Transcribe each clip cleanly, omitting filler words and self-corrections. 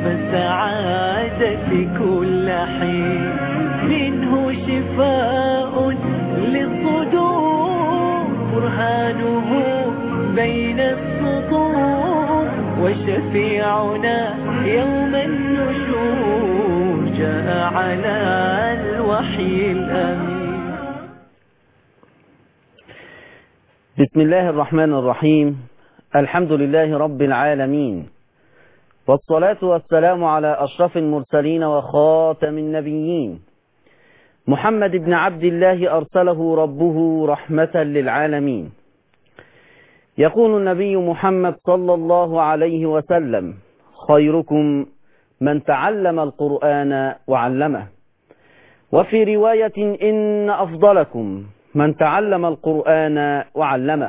فالسعادة كل حين منه شفاء للصدور برهانه بين السطور وشفيعنا يوم النشور جاء على الوحي الأمين. بسم الله الرحمن الرحيم. الحمد لله رب العالمين، والصلاة والسلام على أشرف المرسلين وخاتم النبيين محمد بن عبد الله أرسله ربه رحمة للعالمين. يقول النبي محمد صلى الله عليه وسلم: خيركم من تعلم القرآن وعلمه. وفي رواية: إن أفضلكم من تعلم القرآن وعلمه.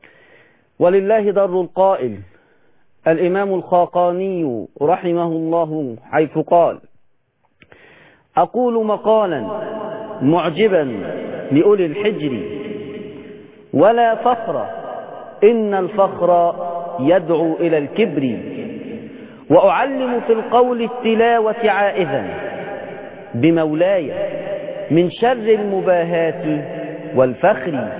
ولله در القائل الإمام الخاقاني رحمه الله حيث قال: أقول مقالا معجبا لأولي الحجر ولا فخر إن الفخر يدعو إلى الكبر، وأعلم في القول التلاوة عائذا بمولاي من شر المباهات والفخر،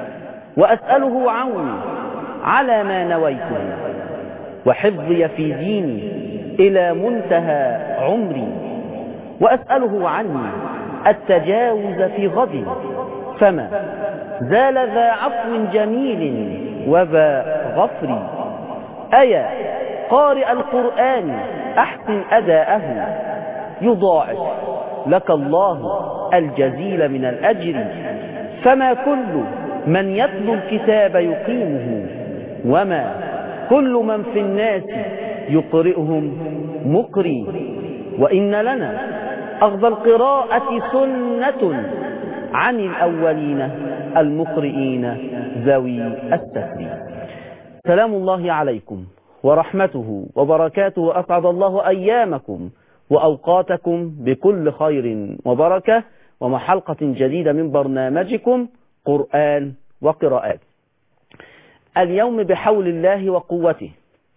وأسأله عوني على ما نويته وحفظي في ديني إلى منتهى عمري، وأسأله عني التجاوز في غد فما زال ذا عفو جميل وذا غفر. أيا قارئ القرآن أحسن أداءه يضاعف لك الله الجزيل من الأجر، فما كل من يتلو الكتاب يقيمه وما كل من في الناس يقرئهم مقري. وإن لنا أخذ القراءة سنة عن الأولين المقرئين ذوي الستر. سلام الله عليكم ورحمته وبركاته، أسعد الله أيامكم وأوقاتكم بكل خير وبركة، ومع حلقة جديدة من برنامجكم قرآن وقراءات. اليوم بحول الله وقوته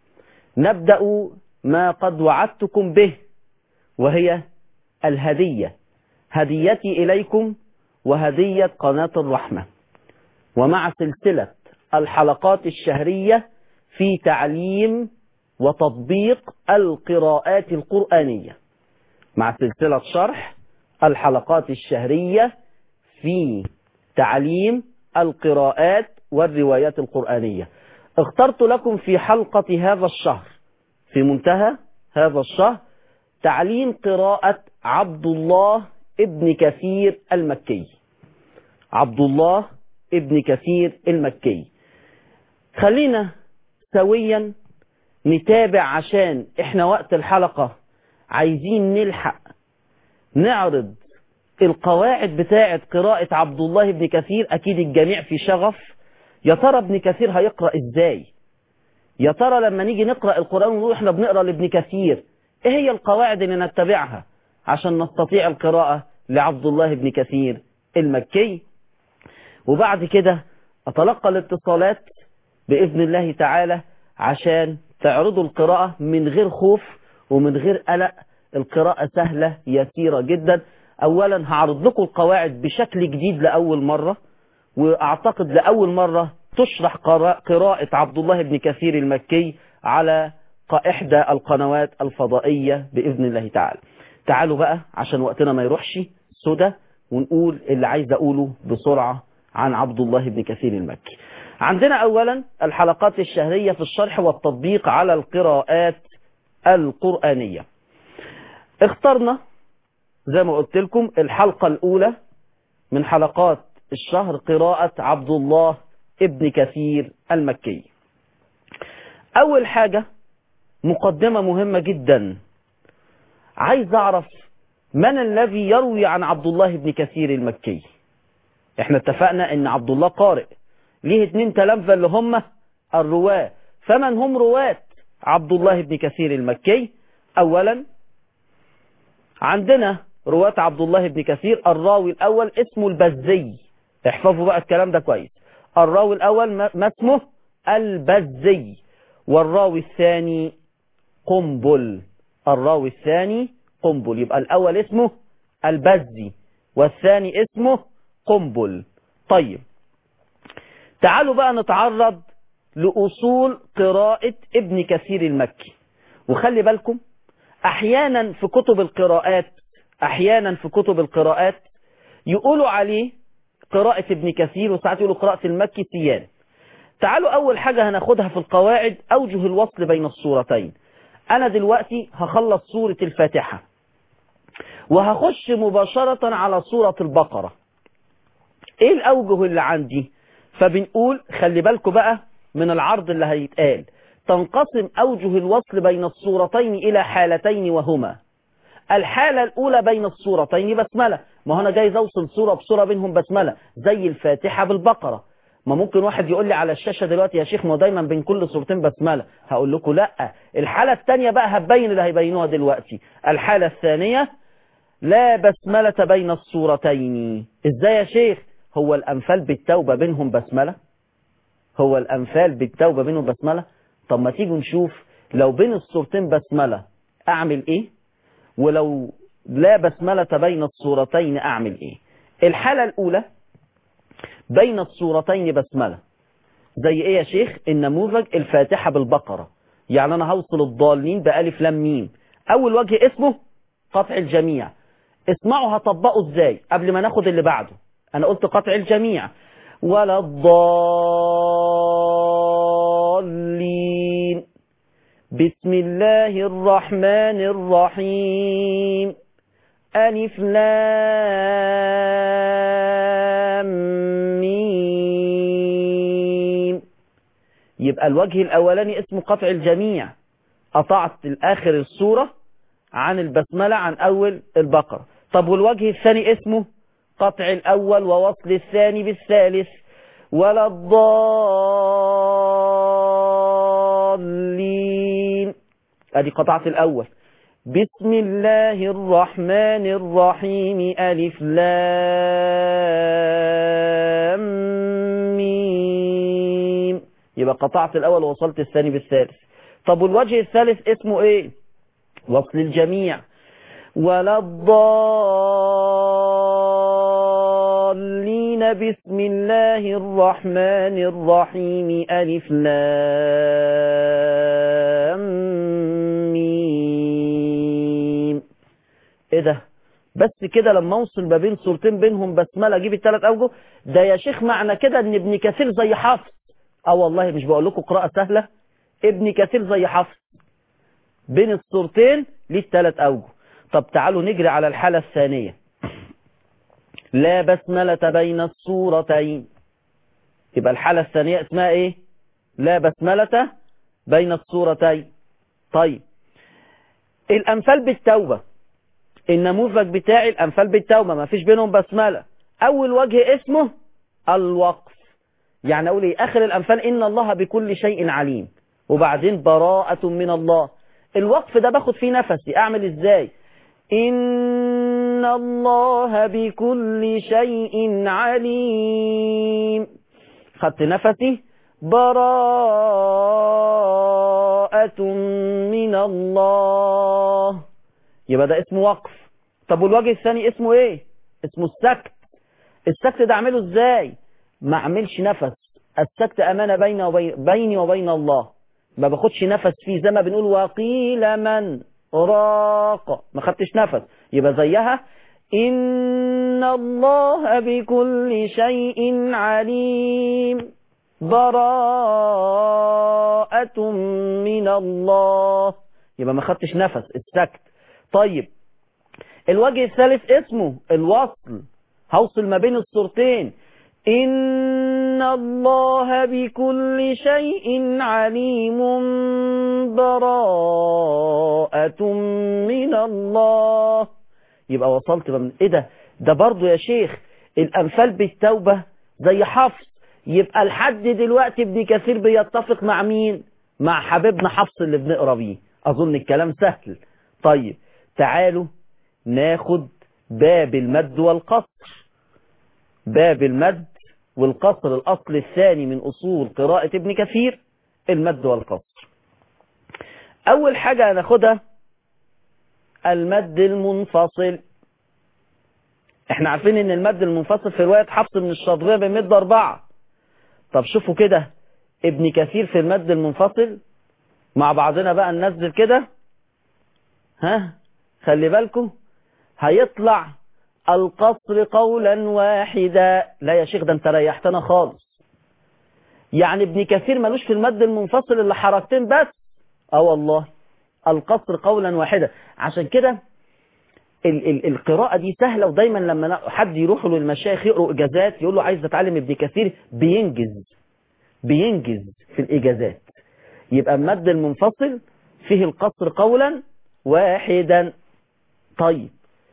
نبدأ ما قد وعدتكم به، وهي الهدية، هديتي إليكم وهدية قناة الرحمة، ومع سلسلة الحلقات الشهرية في تعليم وتطبيق القراءات القرآنية، مع سلسلة شرح الحلقات الشهرية في تعليم القراءات والروايات القرآنية. اخترت لكم في حلقة هذا الشهر، في منتهى هذا الشهر، تعليم قراءة عبد الله ابن كثير المكي. عبد الله ابن كثير المكي. خلينا سويا نتابع، عشان احنا وقت الحلقة عايزين نلحق نعرض القواعد بتاعة قراءة عبد الله ابن كثير. أكيد الجميع في شغف، يا ترى ابن كثير هيقرأ ازاي؟ يا ترى لما نيجي نقرأ القرآن ونقول احنا بنقرأ لابن كثير، ايه هي القواعد اللي نتبعها عشان نستطيع القراءة لعبد الله ابن كثير المكي؟ وبعد كده أتلقى الاتصالات بإذن الله تعالى عشان تعرضوا القراءة من غير خوف ومن غير قلق. القراءة سهلة يسيرة جدا. أولا هعرض لكم القواعد بشكل جديد لأول مرة، وأعتقد لأول مرة تشرح قراءة عبد الله بن كثير المكي على إحدى القنوات الفضائية بإذن الله تعالى. تعالوا بقى عشان وقتنا ما يروحش سدى، ونقول اللي عايز أقوله بسرعة عن عبد الله بن كثير المكي. عندنا أولا الحلقات الشهرية في الشرح والتطبيق على القراءات القرآنية. اخترنا زي ما قلت لكم الحلقة الأولى من حلقات الشهر قراءة عبد الله ابن كثير المكي. أول حاجة مقدمة مهمة جدا، عايز أعرف من الذي يروي عن عبد الله ابن كثير المكي. احنا اتفقنا ان عبد الله قارئ، ليه 2 تلامذة اللي هم الرواة. فمن هم رواة عبد الله بن كثير المكي؟ أولا عندنا رواة عبد الله بن كثير. الراوي الأول اسمه البزي، احفظوا بقى الكلام ده كويس. الراوي الأول ما اسمه؟ البزي. والراوي الثاني قنبل. الراوي الثاني قنبل. يبقى الأول اسمه البزي والثاني اسمه قنبل. طيب تعالوا بقى نتعرض لأصول قراءة ابن كثير المكي. وخلي بالكم أحيانا في كتب القراءات يقولوا عليه قراءة ابن كثير، وساعات يقولوا قراءة المكي سيان. تعالوا أول حاجة هناخدها في القواعد أوجه الوصل بين السورتين. أنا دلوقتي هخلص سورة الفاتحة وهخش مباشرة على سورة البقرة. إيه الأوجه اللي عندي؟ فبنقول خلي بالكم بقى من العرض اللي هيتقال. تنقسم أوجه الوصل بين السورتين إلى حالتين، وهما الحالة الأولى بين السورتين بسملة. ما هو أنا جايز أوصل سورة بسورة بينهم بسملة زي الفاتحة بالبقرة. ما ممكن واحد يقول لي على الشاشة دلوقتي يا شيخ ما دايما بين كل سورتين بسملة. هقول لكم لا، الحالة الثانية بقى هتبين اللي هيبينوها دلوقتي. الحالة الثانية لا بسملة بين السورتين. ازاي يا شيخ؟ هو الأنفال بالتوبة بينهم بسملة؟ طب ما تيجوا نشوف لو بين السورتين بسملة أعمل إيه، ولو لا بسملة بين السورتين أعمل إيه. الحالة الأولى بين السورتين بسملة زي إيه يا شيخ؟ النموذج الفاتحة بالبقرة. يعني أنا هوصل الضالين بألف لام ميم. أول وجه اسمه قطع الجميع. اسمعوا هطبقه إزاي قبل ما ناخد اللي بعده. أنا قلت قطع الجميع ولا الضالين بسم الله الرحمن الرحيم ألف لام ميم. يبقى الوجه الأولاني اسمه قطع الجميع، قطعت الآخر السورة عن البسملة عن أول البقرة. طب والوجه الثاني اسمه قطع الأول ووصل الثاني بالثالث ولا الضالين. ادي قطعت الأول بسم الله الرحمن الرحيم ألف لام ميم. يبقى قطعت الأول ووصلت الثاني بالثالث. طب والوجه الثالث اسمه ايه؟ وصل الجميع ولا الضالين بسم الله الرحمن الرحيم ألف لام ميم. ايه ده؟ بس كده لما اوصل ما بين سورتين بينهم بسمله اجيب الثلاث اوجه؟ ده يا شيخ معنى كده ان ابن كثير زي حفص. والله مش بقول لكم قراءه سهله. ابن كثير زي حفص بين السورتين ليه الثلاث اوجه. طب تعالوا نجري على الحالة الثانية. لا بسملة بين السورتين. يبقى الحالة الثانية اسمها ايه؟ لا بسملة بين السورتين. طيب الأنفال بالتوبة، النموذج بتاعي الأنفال بالتوبة ما فيش بينهم بسملة. أول وجه اسمه الوقف. يعني أقول ايه؟ آخر الأنفال إن الله بكل شيء عليم، وبعدين براءة من الله. الوقف ده باخد فيه نفسي. أعمل ازاي؟ إن الله بكل شيء عليم. خدت نفسي. براءة من الله. يبقى ده اسمه وقف. طب والوجه الثاني اسمه ايه؟ اسمه السكت. السكت ده اعمله ازاي؟ ما اعملش نفس. السكت امانة بيني وبين الله، ما باخدش نفس فيه زي ما بنقول وقيل من راق، ما خدتش نفس. يبقى زيها إن الله بكل شيء عليم براءة من الله. يبقى ما خدتش نفس، السكت. طيب الوجه الثالث اسمه الوصل. هوصل ما بين الصورتين. إن الله بكل شيء عليم براءة من الله. يبقى وصلت من ايه ده؟ ده برضو يا شيخ الأنفال بالتوبة زي حفص. يبقى لحد دلوقتي ابن كثير بيتفق مع مين؟ مع حبيبنا حفص اللي بنقرا بيه. أظن الكلام سهل. طيب تعالوا ناخد باب المد والقصر. باب المد والقصر الأصل الثاني من أصول قراءة ابن كثير المد والقصر. أول حاجة هناخدها المد المنفصل. احنا عارفين ان المد المنفصل في رواية حفص بن الشاطبية بمد 4. طب شوفوا كده ابن كثير في المد المنفصل مع بعضنا بقى ننزل كده. ها خلي بالكم هيطلع القصر قولا واحدا. لا يا شيخ ده انت ريحتنا خالص. يعني ابن كثير ملوش في المد المنفصل اللي حركتين بس. والله القصر قولا واحدا. عشان كده القراءة دي سهلة، ودايما لما حد يروح له المشايخ يقروا إجازات يقول له عايز اتعلم ابن كثير بينجز في الإجازات. يبقى المد المنفصل فيه القصر قولا واحدا. طيب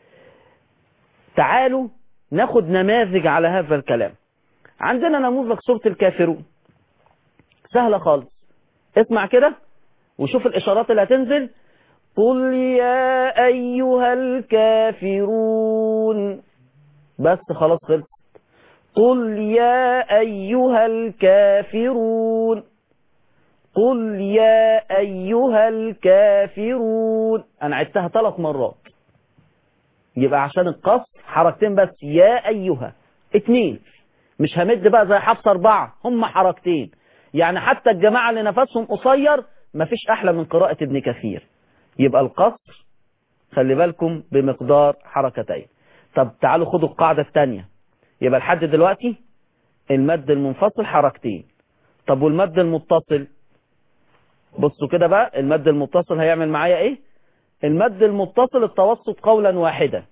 تعالوا ناخد نماذج على هذا الكلام. عندنا نموذج سورة الكافرون سهلة خالص. اسمع كده وشوف الإشارات اللي هتنزل. قل يا أيها الكافرون. بس خلاص خلص. قل يا أيها الكافرون. قل يا أيها الكافرون. أنا عدتها 3 مرات. يبقى عشان القصر حركتين بس. يا أيها 2. مش همد بقى زي حفص 4. هم حركتين. يعني حتى الجماعة اللي نفسهم قصير مفيش أحلى من قراءة ابن كثير. يبقى القصر خلي بالكم بمقدار حركتين. طب تعالوا خدوا القاعدة الثانية. يبقى لحد دلوقتي المد المنفصل حركتين. طب والمد المتصل؟ بصوا كده بقى المد المتصل هيعمل معايا ايه؟ المد المتصل التوسط قولا واحدا.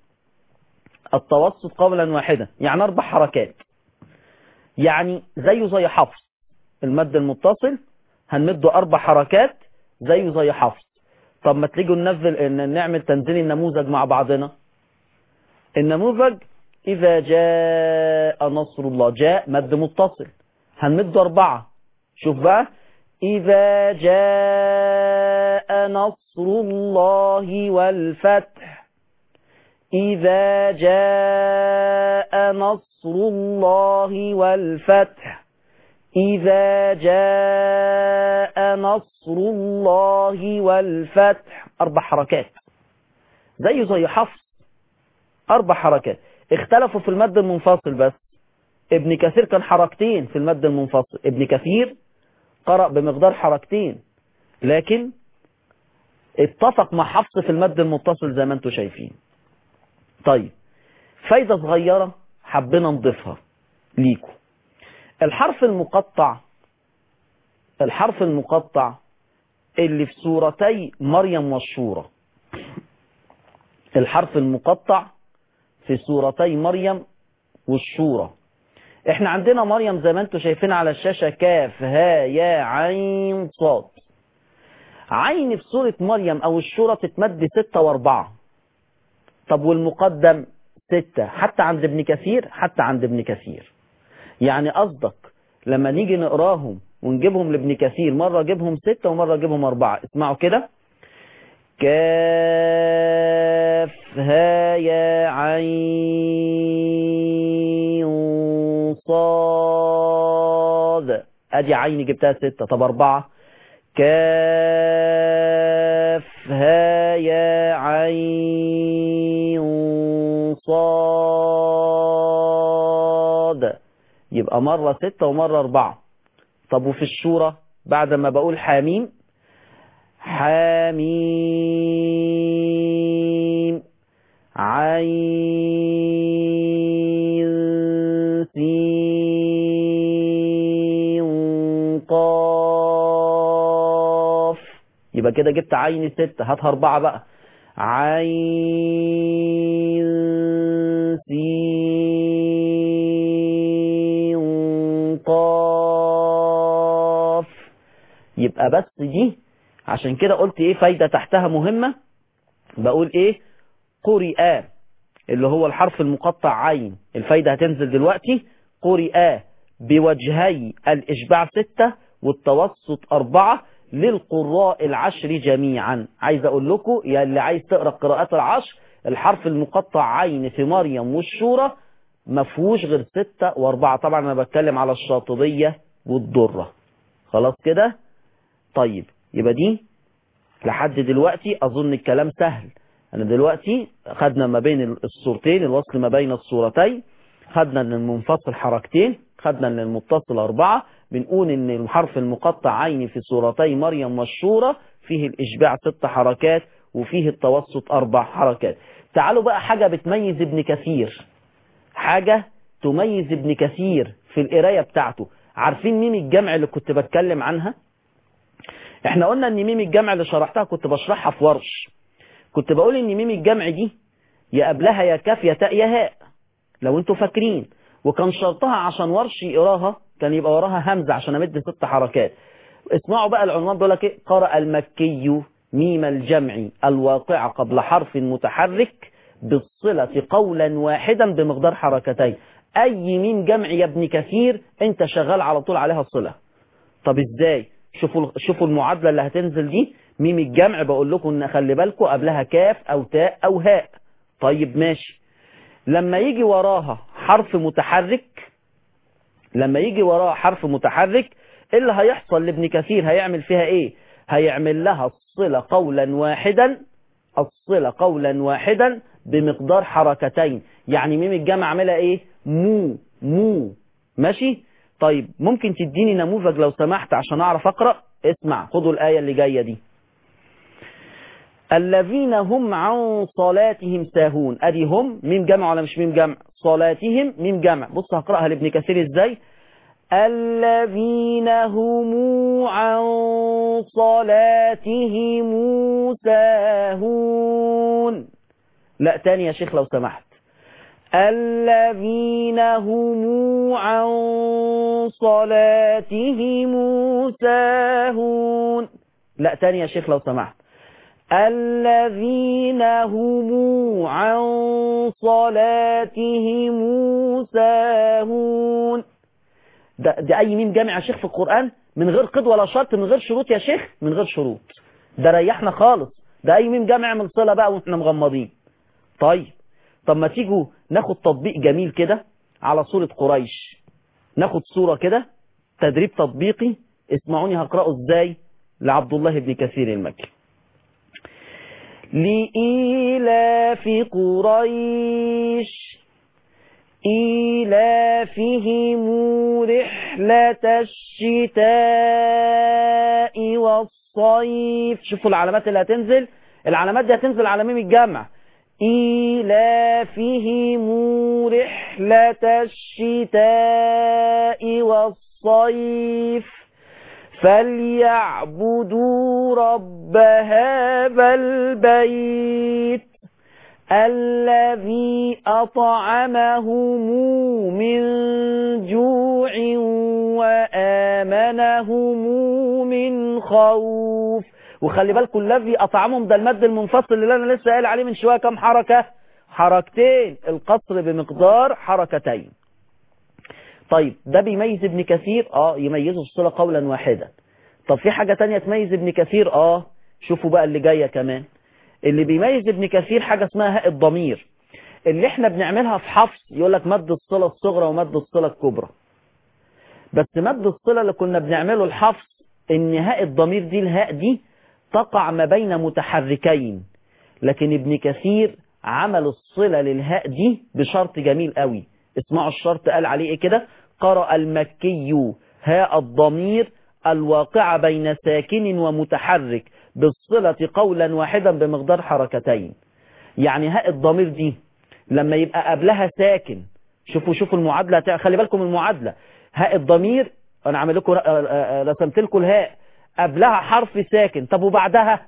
التوسط قولا واحدا يعني 4 حركات. يعني زيه زي حفص. المد المتصل هنمده 4 حركات زيه زي حفص. طب ما تيجوا نعمل تنزيل النموذج مع بعضنا. النموذج إذا جاء نصر الله. جاء مد متصل هنمده 4. شوف بقى إذا جاء نصر الله والفتح. إذا جاء نصر الله والفتح. إذا جاء نصر الله والفتح. 4 حركات زيه زي حفص. 4 حركات. اختلفوا في المد المنفصل بس. ابن كثير كان حركتين في المد المنفصل. ابن كثير قرأ بمقدار حركتين لكن اتفق مع حفص في المد المتصل زي ما انتم شايفين. طيب فايدة صغيرة حبينا نضيفها ليكم. الحرف المقطع اللي في سورتي مريم والشورى. الحرف المقطع في سورتي مريم والشورى. احنا عندنا مريم زي ما انتم شايفين على الشاشة كاف ها يا عين صاد. عين في سورة مريم او الشورى تتمد 6 و4. طب والمقدم 6 حتى عند ابن كثير. يعني قصدك لما نيجي نقراهم ونجيبهم لابن كثير مرة جيبهم 6 ومرة جيبهم 4. اسمعوا كده. كاف ها يا عين صاد. ادي عين جبتها 6. طب 4. كاف ها يا عين صاد. يبقى مرة 6 ومرة 4. طب وفي الشورى بعد ما بقول حاميم حاميم عين سين قاف. يبقى كده جبت عين 6. هاتها 4 بقى. عين سين قاف. يبقى بس دي عشان كده قلت ايه فايدة تحتها مهمة. بقول ايه قرئ اللي هو الحرف المقطع عين. الفايدة هتنزل دلوقتي. قرئ بوجهي الإشباع 6 والتوسط 4 للقراء ال10 جميعا. عايز اقول لكم يا اللي عايز تقرأ قراءات ال10 الحرف المقطع عين في مريم والشورى مفهوش غير 6 و4. طبعا انا بتكلم على الشاطبية والدرة. خلاص كده. طيب يبقى دي لحد دلوقتي اظن الكلام سهل. أنا دلوقتي خدنا ما بين الصورتين الوصل ما بين الصورتين، خدنا ان المنفصل حركتين، خدنا ان المتصل 4. بنقول ان الحرف المقطع عيني في سورتي مريم والشورى فيه الإشباع 6 حركات وفيه التوسط 4 حركات. تعالوا بقى حاجة بتميز ابن كثير، حاجة تميز ابن كثير في القراية بتاعته. عارفين ميم الجمع اللي كنت بتكلم عنها؟ احنا قلنا ان ميم الجمع اللي شرحتها كنت بشرحها في ورش، كنت بقول ان ميم الجمع دي يا قبلها يا كاف يا تاء يا هاء لو انتوا فاكرين، وكان شرطها عشان ورش يقراها كان يبقى وراها همزة عشان امد 6 حركات. اسمعوا بقى العنوان بيقول لك ايه: قرأ المكي ميم الجمع الواقع قبل حرف متحرك بالصلة قولا واحدا بمقدار حركتين. اي ميم جمع يا ابن كثير انت شغال على طول عليها الصلة. طب ازاي؟ شوفوا المعادلة اللي هتنزل دي. ميم الجمع بقول لكم ان خلي بالكم قبلها كاف او تاء او هاء. طيب ماشي، لما يجي وراها حرف متحرك، لما يجي وراها حرف متحرك ايه اللي هيحصل لابن كثير؟ هيعمل فيها ايه؟ هيعمل لها الصلة قولا واحدا، الصلة قولا واحدا بمقدار حركتين. يعني ميم الجمع عاملها ايه؟ مو مو. ماشي. طيب ممكن تديني نموذج لو سمحت عشان اعرف اقرأ؟ اسمع، خدوا الآية اللي جاية دي: الذين هم عن صلاتهم ساهون. ادي هم ميم جمع ولا مش ميم جمع؟ صلاتهم ميم جمع. بص هقرأها لابن كثير ازاي: الذين هم عن صلاتهم ساهون. لا تاني يا شيخ لو سمحت: الذين هم عن صلاتهم ساهون. لا تاني يا شيخ لو سمحت: الذين هم عن صلاتهم ساهون. ده أي ميم جامع يا شيخ في القرآن من غير قيد ولا شرط، من غير شروط يا شيخ، من غير شروط. ده ريحنا خالص. ده أي ميم جامع من صلة بقى وإحنا مغمضين. طب ما تيجوا ناخد تطبيق جميل كده على سورة قريش. ناخد صورة كده تدريب تطبيقي، اسمعوني هقرأه ازاي لعبد الله بن كثير المكي. لإيلاف قريش إيلافهم رحلة الشتاء والصيف. شوفوا العلامات اللي هتنزل، العلامات دي هتنزل على ميم الجمع. إيلافهم رحلة الشتاء والصيف فليعبدوا رب هذا البيت الذي أطعمهم من جوع وآمنهم من خوف. وخلي بالكم الذي أطعمهم ده المد المنفصل اللي أنا لسه قايل عليه من شوية كم حركة؟ حركتين، القصر بمقدار حركتين. طيب ده بيميز ابن كثير؟ يميزه الصلة قولا واحدا. طب في حاجة تانية تميز ابن كثير؟ شوفوا بقى اللي جاية كمان. اللي بيميز ابن كثير حاجة اسمها هاء الضمير، اللي احنا بنعملها في حفص يقول لك مد الصلة الصغرى ومد الصلة الكبرى. بس مد الصلة اللي كنا بنعمله الحفص ان هاء الضمير دي، الهاء دي تقع ما بين متحركين، لكن ابن كثير عمل الصلة للهاء دي بشرط جميل قوي. اسمعوا الشرط قال عليه ايه كده: قرأ المكي هاء الضمير الواقع بين ساكن ومتحرك بالصلة قولا واحدا بمقدار حركتين. يعني هاء الضمير دي لما يبقى قبلها ساكن، شوفوا المعادلة، خلي بالكم المعادلة. هاء الضمير انا عامل لكم رسمت لكم الهاء قبلها حرف ساكن، طب وبعدها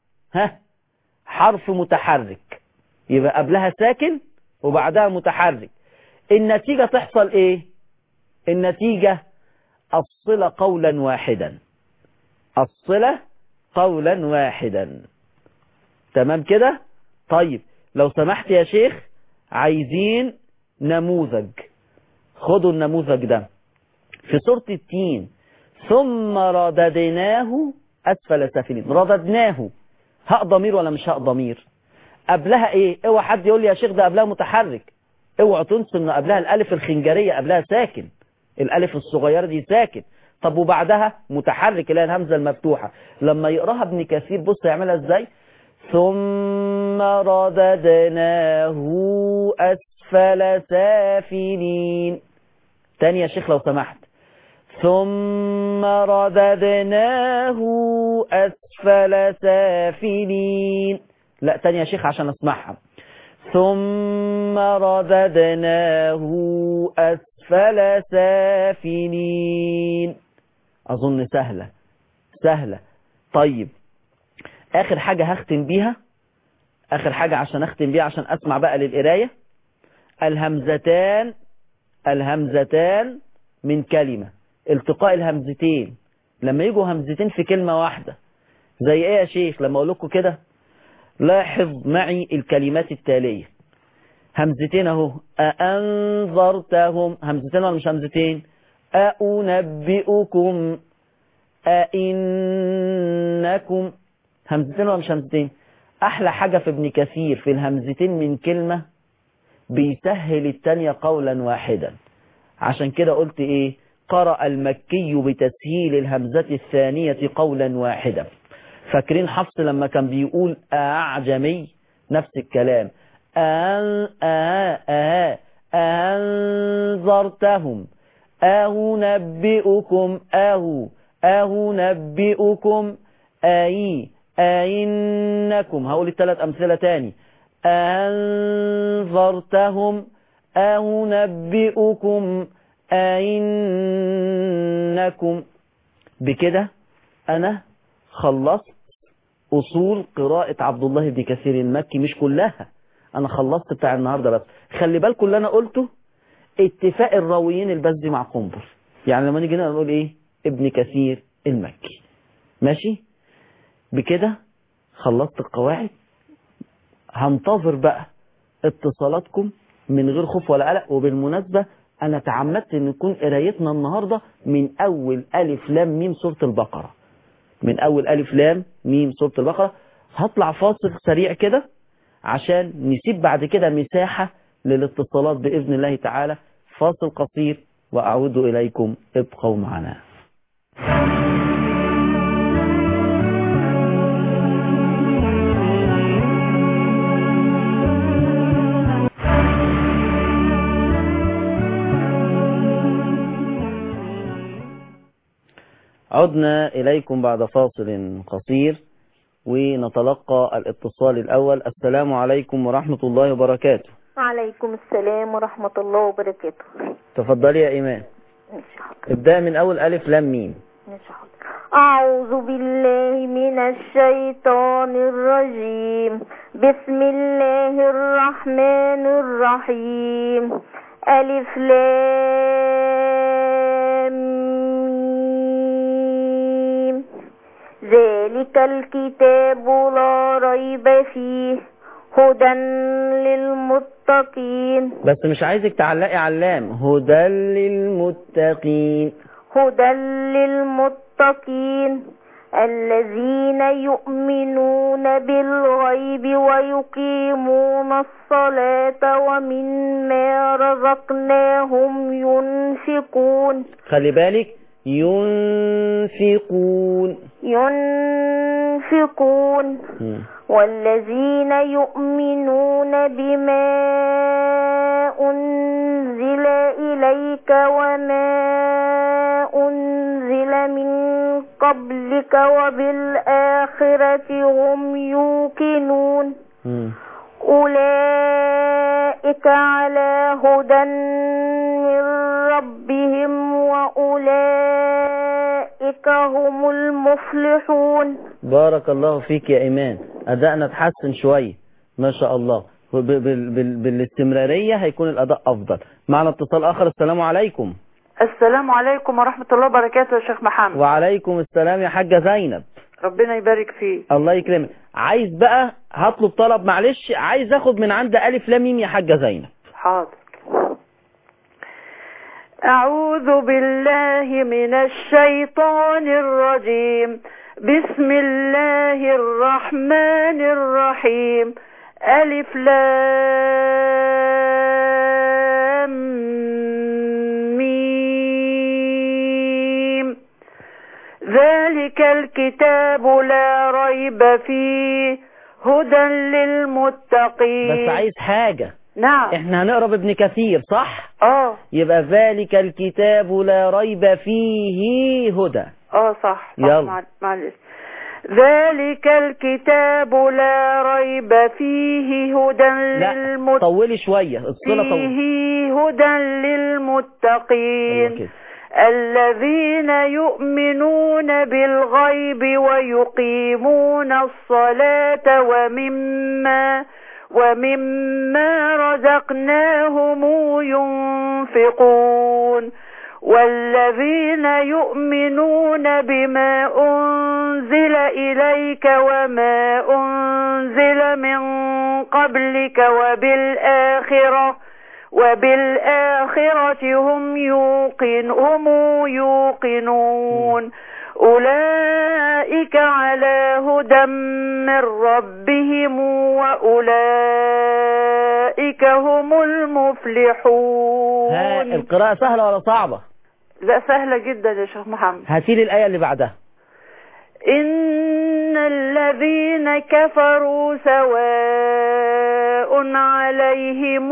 حرف متحرك، يبقى قبلها ساكن وبعدها متحرك. النتيجة تحصل ايه؟ النتيجة الصلة قولا واحدا، الصلة قولا واحدا. تمام كده؟ طيب لو سمحت يا شيخ عايزين نموذج، خدوا النموذج ده في سورة التين: ثم رددناه أسفل سافلين. رددناه هاء ضمير ولا مش هاء ضمير؟ قبلها ايه؟ اوعى حد يقول لي يا شيخ ده قبلها متحرك. اوعى تنسوا ان قبلها الالف الخنجرية قبلها ساكن، الالف الصغيرة دي ساكن. طب وبعدها متحرك اللي هي الهمزة المفتوحة. لما يقراها ابن كثير بص يعملها ازاي: ثم رددناه أسفل سافلين. تاني يا شيخ لو سمحت. ثم رددناه أسفل سافلين. لا تاني يا شيخ عشان اسمعها. ثم رددناه أسفل سافلين. أظن سهلة سهلة. طيب آخر حاجة هختم بيها، آخر حاجة عشان أختم بيها عشان أسمع بقى للقراية. الهمزتان من كلمة. التقاء الهمزتين لما يجوا همزتين في كلمة واحدة زي ايه يا شيخ؟ لما اقول لكم كده لاحظ معي الكلمات التالية. همزتين اهو. أأنذرتهم، همزتين ولا مش همزتين؟ أأنبئكم، أئنكم، همزتين ولا مش همزتين؟ احلى حاجة في ابن كثير في الهمزتين من كلمة بيسهل التانية قولا واحدا. عشان كده قلت ايه؟ قرأ المكي بتسهيل الهمزة الثانية قولا واحدا. فاكرين حفص لما كان بيقول أعجمي؟ نفس الكلام. أنذرتهم، أنبئكم، أنبئكم، أئنكم. هقول الثلاث أمثلة تاني. أنذرتهم، أنبئكم، أئنكم. بكده أنا خلصت أصول قراءة عبد الله بن كثير المكي، مش كلها، أنا خلصت بتاع النهاردة بس. خلي بالكم اللي أنا قلته اتفاق الراويين البزي مع قنبر. يعني لما نيجي نقول إيه؟ ابن كثير المكي. ماشي؟ بكده خلصت القواعد. هنتظر بقى اتصالاتكم من غير خوف ولا قلق. وبالمناسبة أنا تعمدت أن نكون قرايتنا النهاردة من أول ألف لام ميم سورة البقرة، من أول ألف لام ميم سورة البقرة. هطلع فاصل سريع كده عشان نسيب بعد كده مساحة للاتصالات بإذن الله تعالى. فاصل قصير وأعود إليكم، ابقوا معنا. عدنا إليكم بعد فاصل قصير ونتلقى الاتصال الأول. السلام عليكم ورحمة الله وبركاته. وعليكم السلام ورحمة الله وبركاته. تفضلي يا إيمان. ابدأ من أول ألف لام ميم. أعوذ بالله من الشيطان الرجيم. بسم الله الرحمن الرحيم. ألف لام ميم. ذلك الكتاب لا ريب فيه هدى للمتقين. بس مش عايزك تعلقي على اللام. هدى للمتقين. هدى للمتقين الذين يؤمنون بالغيب ويقيمون الصلاة ومما رزقناهم ينفقون. خلي بالك، ينفقون. والذين يؤمنون بما أنزل إليك وما أنزل من قبلك وبالآخرة هم يوقنون. أولئك على هدى من ربهم وأولئك هم المفلحون. بارك الله فيك يا إيمان. أدائنا اتحسن شوية ما شاء الله. بالاستمرارية هيكون الأداء أفضل. معنا اتصال آخر. السلام عليكم. السلام عليكم ورحمة الله وبركاته يا شيخ محمد. وعليكم السلام يا حاجة زينب. ربنا يبارك فيك. الله يكرمك. عايز بقى هطلب طلب، معلش، عايز اخد من عند ألف لام ميم يا حاجة زينب. حاضر. أعوذ بالله من الشيطان الرجيم. بسم الله الرحمن الرحيم. ألف لام ميم. ذلك الكتاب لا ريب فيه هدى بس للمتقين. عايز حاجة، نعم. احنا هنقرا ابن كثير صح؟ اه يبقى ذلك الكتاب لا ريب فيه هدى. صح يلا. معلش. ذلك الكتاب لا ريب فيه هدى لا طولي شوية الصلة طول. فيه هدى للمتقين. أيوة كده. الذين يؤمنون بالغيب ويقيمون الصلاة ومما رزقناهم ينفقون. والذين يؤمنون بما أنزل إليك وما أنزل من قبلك وبالآخرة هم يوقنون. أولئك على هدى من ربهم وأولئك هم المفلحون. ها القراءة سهلة ولا صعبة؟ لا سهلة جدا يا شيخ محمد. هاتيلي الآية اللي بعدها. إن الذين كفروا سواء عليهم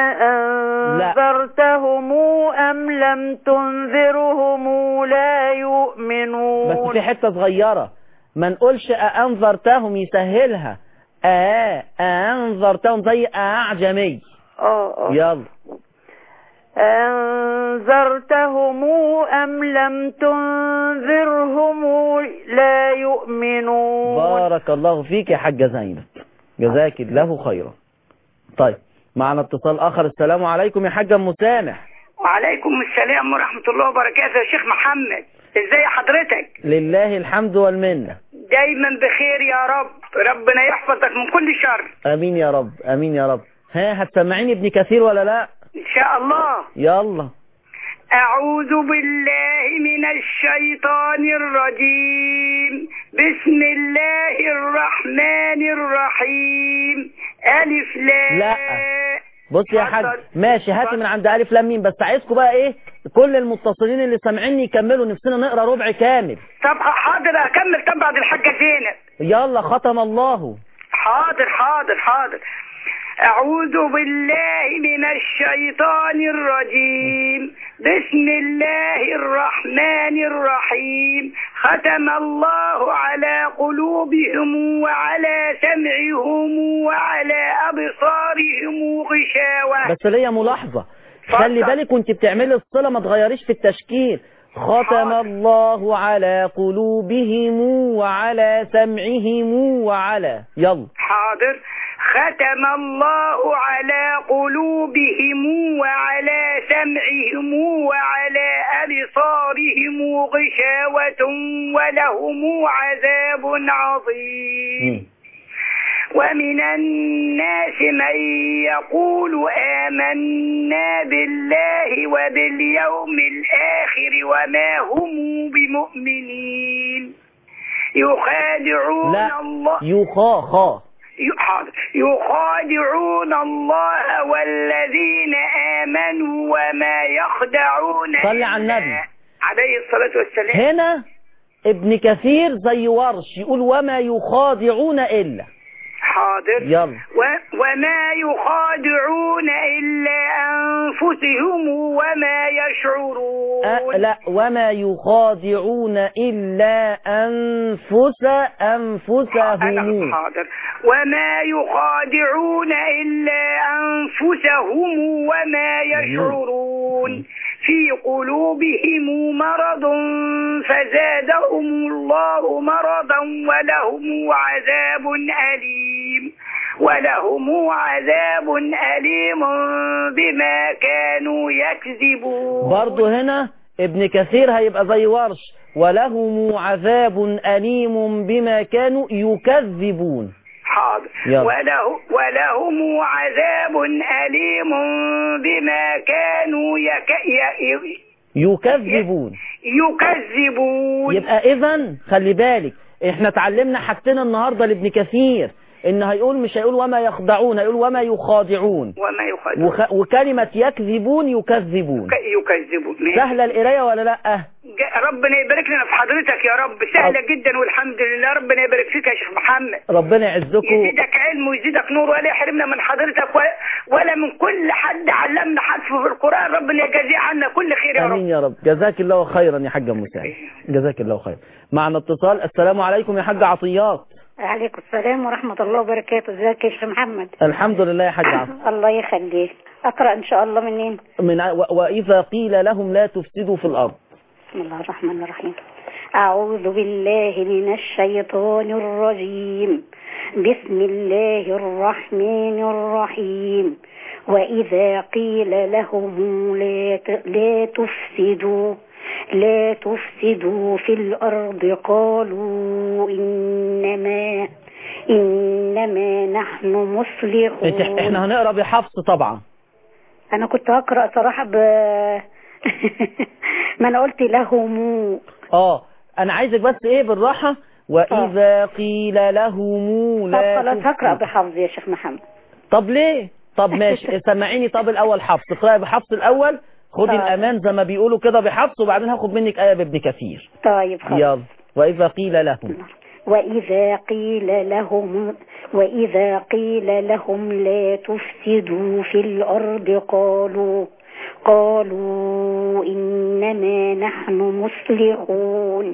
أأنذرتهم أم لم تنذرهم لا يؤمنون. بس في حتة صغيرة ما نقولش أأنذرتهم، يسهلها أأنذرتهم زي أعجمي. يلا. أنذرتهم أم لم تنذرهم لا يؤمنون. بارك الله فيك يا حاجة زينب، جزاك الله خيرا. طيب معنا اتصال آخر. السلام عليكم يا حاجة أم مسامح. وعليكم السلام ورحمة الله وبركاته يا شيخ محمد، ازاي حضرتك؟ لله الحمد والمنة. دايما بخير يا رب، ربنا يحفظك من كل شر. امين يا رب، امين يا رب. ها هتسمعيني ابن كثير ولا لا؟ ان شاء الله. يلا. أعوذ بالله من الشيطان الرجيم. بسم الله الرحمن الرحيم. ألف لام. لا بص يا حاج، ماشي هاتي من عند ألف لام ميم، بس عايزكم بقى ايه كل المتصلين اللي سامعيني يكملوا، نفسنا نقرا ربع كامل. طب حاضر اكمل. طب بعد الحاجة زينب. يلا ختم الله. حاضر حاضر حاضر. أعوذ بالله من الشيطان الرجيم. بسم الله الرحمن الرحيم. ختم الله على قلوبهم وعلى سمعهم وعلى أبصارهم غشاوة. بس ليا ملاحظة، خلي بالك وانت بتعملي الصلة ما تغيريش في التشكيل. ختم الله على قلوبهم وعلى سمعهم وعلى. يلا. حاضر. ختم الله على قلوبهم وعلى سمعهم وعلى أبصارهم غشاوة ولهم عذاب عظيم. ومن الناس من يقول آمنا بالله وباليوم الآخر وما هم بمؤمنين يخادعون الله. يخادعون الله والذين آمنوا وما يخدعون صلي على النبي عليه الصلاة والسلام. هنا ابن كثير زي ورش يقول وما يخادعون إلا. حاضر. يلا. وما يخادعون إلا أنفسهم وما يشعرون. لا وما يخادعون إلا أنفسهم. حاضر. وما يخادعون إلا أنفسهم وما يشعرون. في قلوبهم مرض فزادهم الله مرضا ولهم عذاب أليم بما كانوا يكذبون. برضو هنا ابن كثير هيبقى زي ورش ولهم عذاب أليم بما كانوا يكذبون. حاضر. ولهم عذاب أليم بما كانوا يكذبون. يبقى إذن خلي بالك احنا اتعلمنا حاجتين النهاردة لابن كثير، ان هيقول مش هيقول وما يخدعون، هيقول وما يخادعون. وما يخادعون. وكلمة يكذبون يكذبون. يكذبون. سهلة القراية ولا لا؟ ربنا يبارك لنا في حضرتك يا رب، سهلة جدا والحمد لله. ربنا يبارك فيك يا شيخ محمد، ربنا يعزكم، يزيدك علم ويزيدك نور، ولا يحرمنا من حضرتك ولا من كل حد علمنا حرف في القرآن. ربنا يجازيه عنا كل خير يا رب. امين يا رب. جزاك الله خيرا يا حاج مساعد، جزاك الله خير. معنا اتصال. السلام عليكم يا حاج عطيات. وعليكم السلام ورحمة الله وبركاته. ازيك يا شيخ محمد؟ الحمد لله يا حاج عطيات. الله يخليك. اقرأ ان شاء الله منين؟ وإذا قيل لهم لا تفسدوا في الأرض. بسم الله الرحمن الرحيم. أعوذ بالله من الشيطان الرجيم. بسم الله الرحمن الرحيم. وإذا قيل لهم لا تفسدوا في الأرض قالوا إنما نحن مصلحون. احنا هنقرأ بحفص طبعا. أنا كنت هقرأ صراحة ما أنا قلت لهم. أنا عايزك بس إيه بالراحة. وإذا قيل لهم لا خلاص هقرأ بحفظ يا شيخ محمد. طب ليه؟ طب ماشي سمعيني. طب الأول حفص، اقرأي بحفص الأول، خدي الأمان زي ما بيقولوا كده بحفص، وبعدين هاخد منك آية بابن كثير. طيب خلاص. يلا. وإذا قيل لهم وإذا قيل لهم لا تفسدوا في الأرض قالوا إنما نحن مصلحون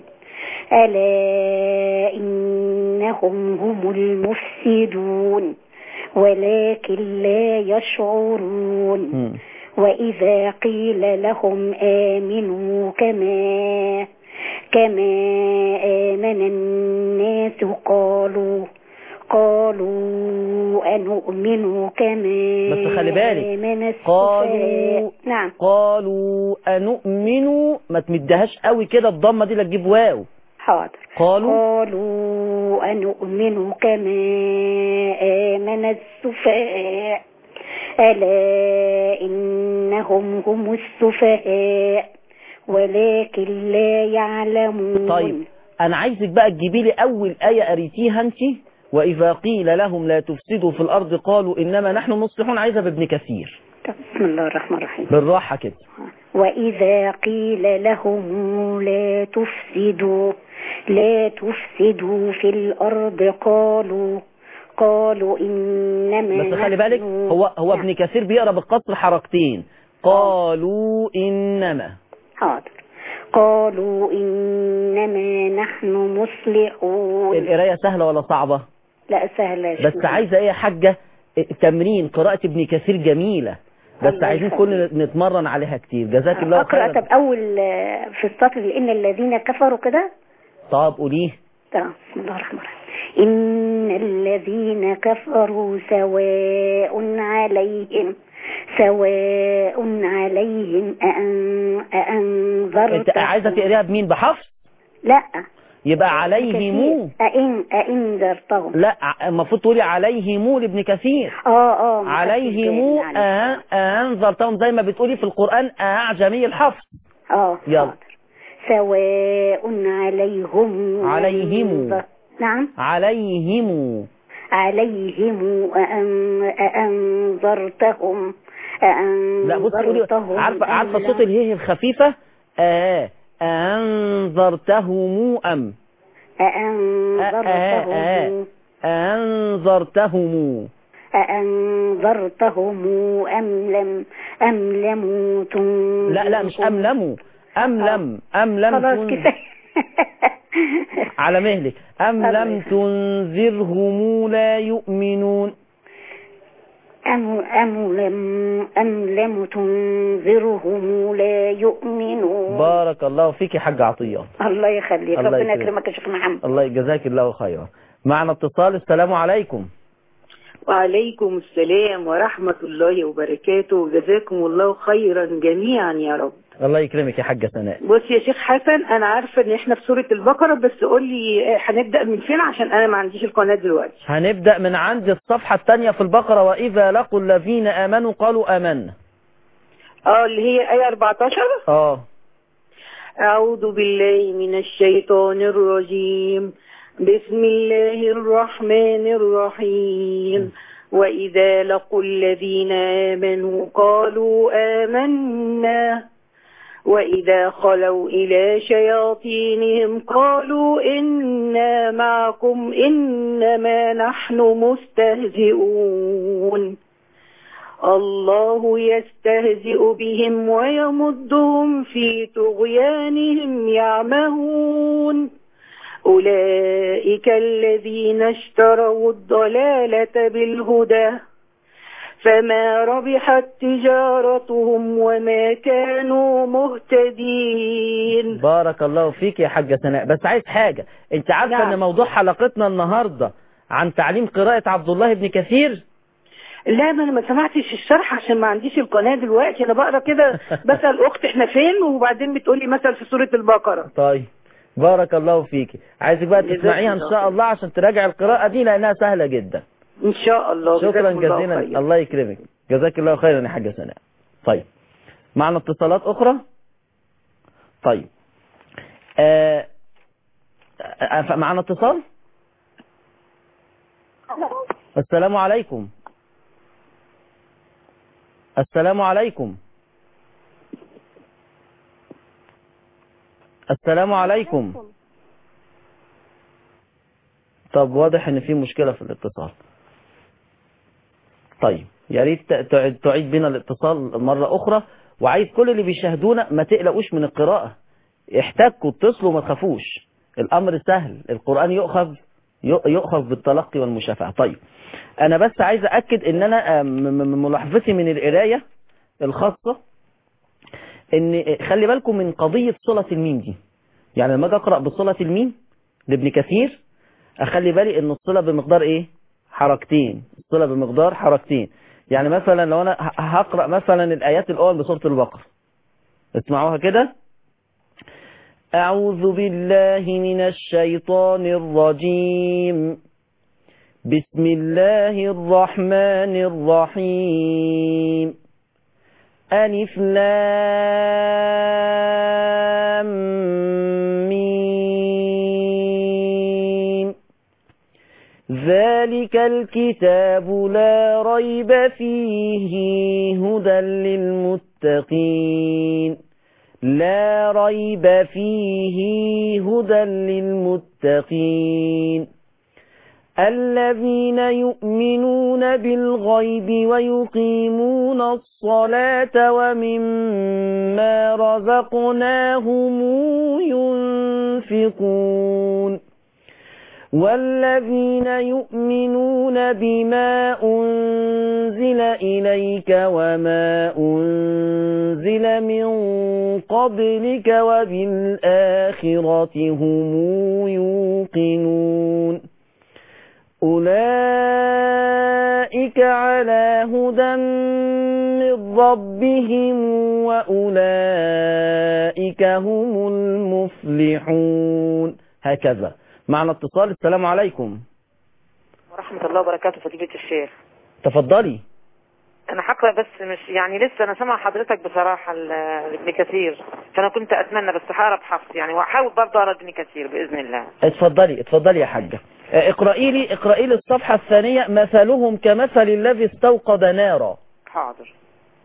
ألا إنهم هم المفسدون ولكن لا يشعرون. وإذا قيل لهم آمنوا كما آمن الناس قالوا أنؤمن كما بس خلي بالك قالوا أنؤمن، ما تمدهاش قوي كده الضمة دي لا تجيب واو. حاضر. قالوا أنؤمن كما آمن السفهاء ألا إنهم هم السفهاء ولكن لا يعلمون. طيب أنا عايزك بقى تجيبي لي أول آية قريتيها أنت. وإذا قيل لهم لا تفسدوا في الأرض قالوا إنما نحن مصلحون. عايزة بابن كثير. بسم الله الرحمن الرحيم. بالراحة كده. وإذا قيل لهم لا تفسدوا في الأرض قالوا إنما بس خلي بالك هو ابن كثير بيقرأ بالقصر حركتين. قالوا إنما. حاضر. قالوا إنما نحن مصلحون. القراية سهلة ولا صعبة؟ لا سهلة. بس عايزة ايه يا حاجة؟ تمرين قراءة ابن كثير جميلة، بس عايزين كلنا نتمرن عليها كتير. جزاك الله خيرا. أقرأ طب أول في السطر إن الذين كفروا كده. طب قوليه. بسم الله الرحمن الرحيم. إن الذين كفروا سواء عليهم أأنذرتهم. انت عايزة تقريها بمين؟ بحفص؟ لا يبقى عليهم. أأنذرتهم. لا المفروض تقولي عليهم لابن كثير. عليهم أأنذرتهم زي ما بتقولي في القرآن أعجمي الحفص. يلا. سواء عليهم. نعم. عليهم أأنذرتهم. لا بص قولي. عارفة صوت الهيه الخفيفة؟ أأنذرتهم أم. أأنذرتهم أم لم تنذرهم. لا مش أم لم خلاص كفاية. على مهلك. أم لم تنذرهم لا يؤمنون. أم لم تنذرهم لا يؤمنون. بارك الله فيك يا حاج عطية. الله يخليك. ربنا يكرمك يا شيخ محمد. الله يجزاك الله خيرا. معنا اتصال. السلام عليكم. وعليكم السلام ورحمة الله وبركاته. جزاكم الله خيرا جميعا يا رب. الله يكرمك يا حاجة سناء. بص يا شيخ حسن، انا عارفة ان احنا في سورة البقرة، بس قول لي هنبدأ من فين عشان انا ما عنديش القناة دلوقتي. هنبدأ من عند الصفحة الثانية في البقرة. وإذا لقوا الذين آمنوا قالوا آمنا. اللي هي آية 14. أعوذ بالله من الشيطان الرجيم. بسم الله الرحمن الرحيم. وإذا لقوا الذين آمنوا قالوا آمنا وإذا خلوا إلى شياطينهم قالوا إنا معكم إنما نحن مستهزئون الله يستهزئ بهم ويمدهم في طغيانهم يعمهون أولئك الذين اشتروا الضلالة بالهدى فما ربحت تجارتهم وما كانوا مهتدين. بارك الله فيك يا حاجة سناء. بس عايز حاجة، انت عارفة نعم. ان موضوع حلقتنا النهاردة عن تعليم قراءة عبد الله بن كثير؟ لا ما انا ما سمعتش الشرح عشان ما عنديش القناة دلوقتي، انا بقرا كده بسأل اختي احنا فين وبعدين بتقولي مثلا في سورة البقرة. طيب بارك الله فيك. عايزك بقى تسمعيها ان شاء الله عشان تراجع القراءة دي لانها سهلة جدا ان شاء الله. شكرا جزيلا. الله يكرمك. جزاك الله خيرا يا حاجة سناء. طيب معنا اتصالات اخرى. طيب معنا اتصال. السلام عليكم. السلام عليكم. السلام عليكم. طب واضح ان في مشكلة في الاتصال. طيب يا ريت تعيد بنا الاتصال مرة اخرى، وعايز كل اللي بيشاهدونا ما تقلقوش من القراءة، احتاجوا اتصلوا ما تخافوش، الامر سهل، القرآن يؤخذ بالتلقي والمشافهة. طيب انا بس عايز اكد ان انا ملاحظتي من القراية الخاصة ان خلي بالكم من قضية صلة الميم دي. يعني لما اجي اقرأ بصلة الميم لابن كثير اخلي بالي ان الصلة بمقدار ايه؟ حركتين. الصلة بمقدار حركتين. يعني مثلا لو انا هقرأ مثلا الايات الاول بسورة البقرة، اسمعوها كده. اعوذ بالله من الشيطان الرجيم بسم الله الرحمن الرحيم ألف لام ميم ذلك الكتاب لا ريب فيه هدى للمتقين لا ريب فيه هدى للمتقين الذين يؤمنون بالغيب ويقيمون الصلاة ومما رزقناهم ينفقون والذين يؤمنون بما أنزل إليك وما أنزل من قبلك وبالآخرة هم يوقنون أولئك على هدى من ربهم وأولئك هم المفلحون. هكذا. معنا اتصال. السلام عليكم ورحمة الله وبركاته. فضيلة الشيخ تفضلي. أنا هقرأ بس مش يعني لسه أنا سامع حضرتك بصراحة ابن كثير، فأنا كنت أتمنى بس هقرأ بحفظ يعني، وأحاول برضه أقرأ ابن كثير بإذن الله. اتفضلي يا حاجة. اقرأي لي الصفحة الثانية. مثلهم كمثل الذي استوقد نارا. حاضر.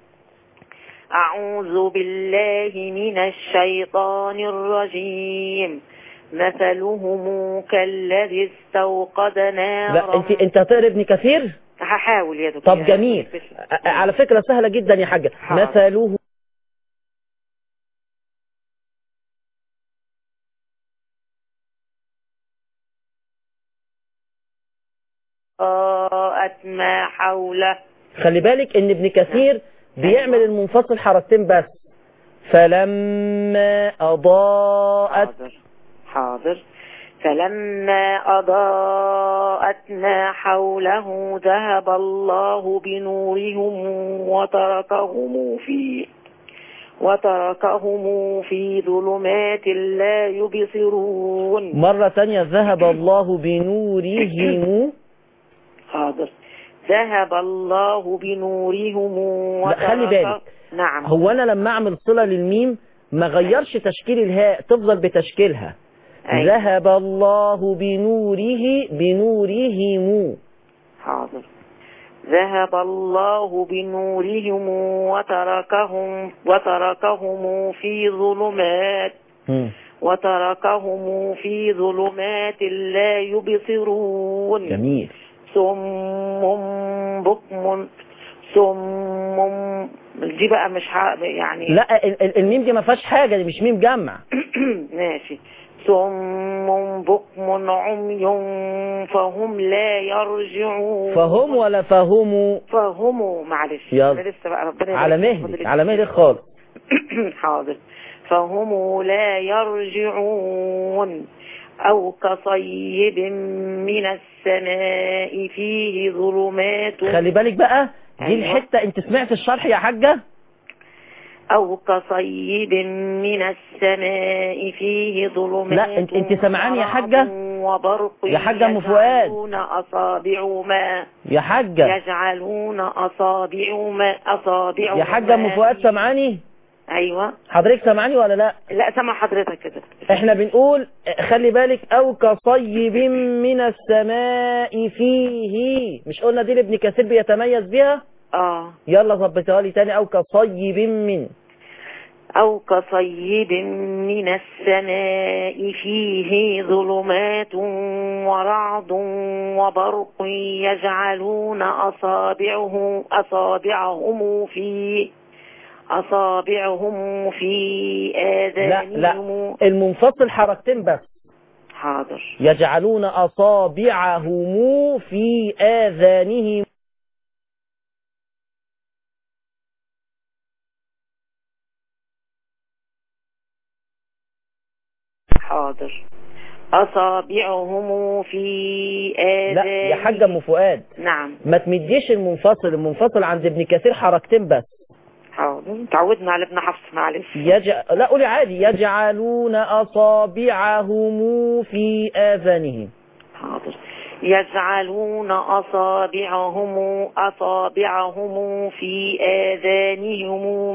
أعوذ بالله من الشيطان الرجيم مثلهم كالذي استوقد نارا. لا انت هتقرأ ابن كثير؟ هحاول يا دكتور. طب جميل. على فكرة سهلة جدا يا حاجة. مثله ما حوله. خلي بالك ان ابن كثير بيعمل المنفصل حركتين بس. فلما أضاءت. حاضر. فلما أضاءت ما حوله ذهب الله بنورهم وتركهم في ظلمات لا يبصرون. مرة تانية. ذهب الله بنورهم. حاضر. ذهب الله بنورهم خلي بالك. نعم. هو أنا لما أعمل صلة للميم ما غيرش تشكيل الهاء، تفضل بتشكيلها. أيوة. ذهب الله بنورهم. حاضر. ذهب الله بنورهم وتركهم في ظلمات لا يبصرون. جميل. صم دي بقى مش يعني لا الميم دي ما فيهاش حاجة، دي مش ميم جمع. ماشي. صم بكم عمي فهم لا يرجعون. فهم ولا فهموا؟ فهموا، معلش. يلا. أنا لسه بقى ربنا على مهلك خالص. حاضر. فهم لا يرجعون. أو كصيب من السماء فيه ظلمات. خلي بالك بقى دي أيوة. الحتة، انت سمعت الشرح يا حاجة؟ أو كصيب من السماء فيه ظلمات. لا انت سمعاني يا حاجة؟ وبرق يا حاجة أم فؤاد. يجعلون أصابعهما يا حاجة. يجعلون أصابعهما يا حاجة أم فؤاد سمعاني؟ أيوة. حضرتك سمعاني ولا لا؟ لا سمع حضرتك كده. احنا بنقول خلي بالك أو كصيب من السماء فيه، مش قلنا دي اللي ابن كثير بيتميز بيها؟ يلا ظبطها لي تاني. أو كصيب من السماء فيه ظلمات ورعد وبرق يجعلون أصابعهم في آذانهم. لا المنفصل حركتين بس. حاضر. يجعلون أصابعهم في آذانهم. حاضر. أصابعهم في آذانهم. لا يا حاجة أم فؤاد. نعم. ما تمديش المنفصل عند ابن كثير حركتين بس. حاضر. تعودنا على ابن حفص، معلش. لا قولي عادي. يجعلون أصابعهم في آذانهم. حاضر. يجعلون أصابعهم في آذانهم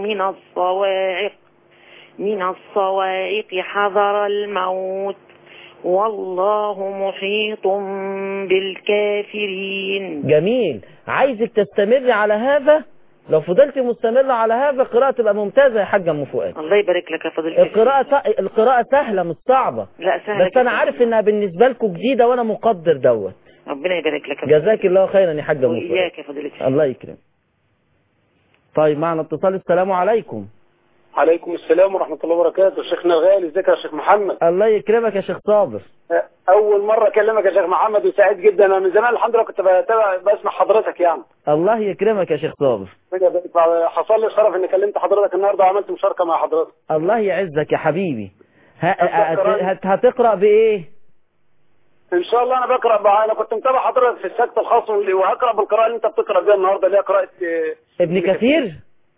من الصواعق حذر الموت والله محيط بالكافرين. جميل. عايزك تستمر على هذا. لو فضلت مستمر على هذا القراءة تبقى ممتازة يا حاجة أم فؤاد. الله يبارك لك يا فضيلة. القراءة سهلة مش صعبة. لا سهلة. بس أنا عارف إنها بالنسبة لكم جديدة وأنا مقدر دوت. ربنا يبارك لك. جزاك الله خيرا يا حاجة أم فؤاد. وإياك يا فضيلة. الله يكرم. طيب معنا اتصال. السلام عليكم. عليكم السلام ورحمة الله وبركاته. شيخنا الغالي، ازيك يا شيخ محمد؟ الله يكرمك يا شيخ صابر. أول مرة أكلمك يا شيخ محمد وسعيد جدا. أنا من زمان الحمد لله كنت بسمع حضرتك يعني. الله يكرمك يا شيخ صابر. حصل لي الشرف إني كلمت حضرتك النهارده وعملت مشاركة مع حضرتك. الله يعزك يا حبيبي. هتقرأ بإيه؟ إن شاء الله أنا بقرأ أنا كنت متابع حضرتك في السكت الخاص وهقرأ بالقراءة اللي أنت بتقرأ بيها النهارده اللي هي قراءة ابن كثير.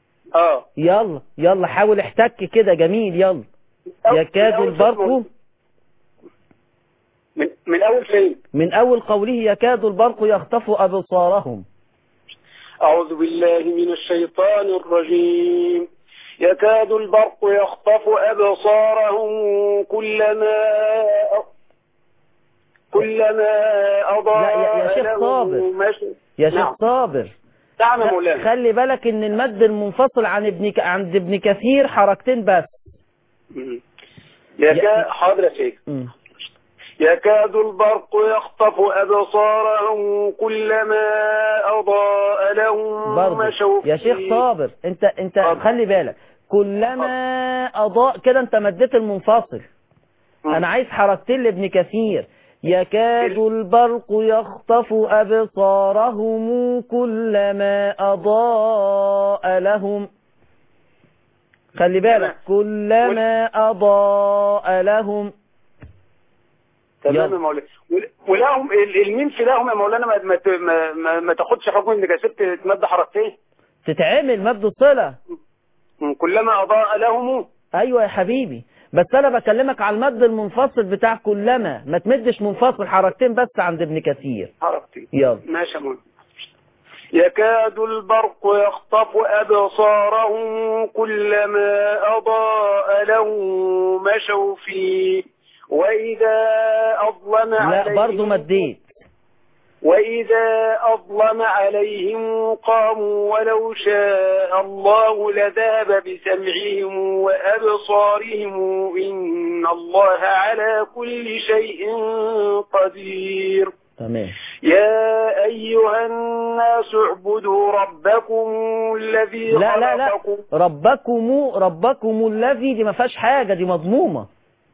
يلا حاول احتك كده. جميل. يلا. يكاد البرق. من أول فين؟ من أول قوله يكاد البرق يخطف أبصارهم. أعوذ بالله من الشيطان الرجيم. يكاد البرق يخطف أبصارهم كلما أضاء. يا شيخ صابر. يا شيخ صابر. نعم يا مولانا. خلي بالك ان المد المنفصل عند ابن كثير حركتين بس. حاضر يا شيخ. يكاد البرق يخطف أبصارهم كلما أضاء لهم مشوا فيه. يا شيخ صابر انت خلي بالك كلما أضاء كده انت مديت المنفصل. انا عايز حركتين لابن كثير. يكاد البرق يخطف أبصارهم كلما أضاء لهم. خلي بالك كلما أضاء لهم. تمام يا مولانا. ولهم الميم في لهم يا مولانا ما تاخدش حكم ان كسبت تمد حركتين. تتعمل مد الصلة. كلما أضاء لهم. ايوه يا حبيبي. بس انا بكلمك على المد المنفصل بتاع كلما. ما تمدش منفصل حركتين بس عند ابن كثير. حركتين. يلا. ماشي يا مولانا. يكاد البرق يخطف أبصارهم كلما أضاء لهم مشوا فيه وإذا أظلم لا عليهم برضو مديت. وإذا أظلم عليهم قاموا ولو شاء الله لذهب بسمعهم وأبصارهم إن الله على كل شيء قدير. تمام. يا أيها الناس اعبدوا ربكم الذي لا لا لا خلقكم. ربكم الذي دي ما فيهاش حاجة، دي مضمومة.